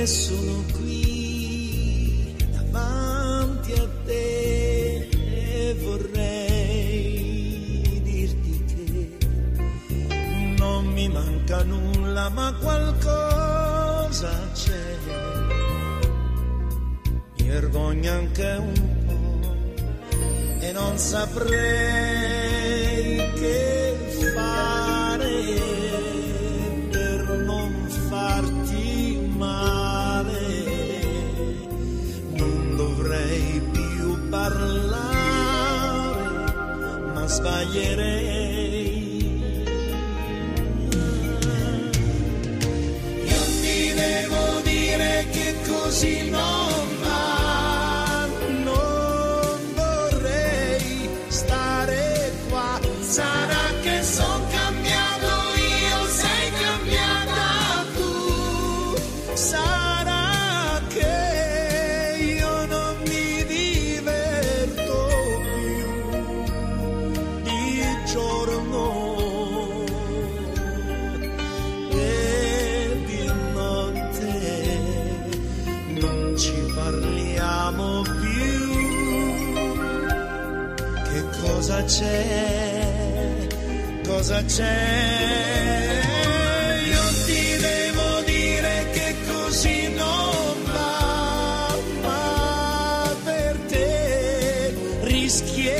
sono qui davanti a te e vorrei dirti che non mi manca nulla, ma qualcosa c'è. Mi vergogno anche un po' e non saprei che fare per non farti male. Non dovrei più parlare, ma sbaglierei. Io ti devo dire che così non va, non vorrei stare qua. Sarà che son cambiato io, sei cambiata tu. Sarà che io non mi diverto più di giorno e di notte. Non ci parliamo più. Che cosa c'è? Cosa c'è? Io ti devo dire che così non va, ma per te rischierei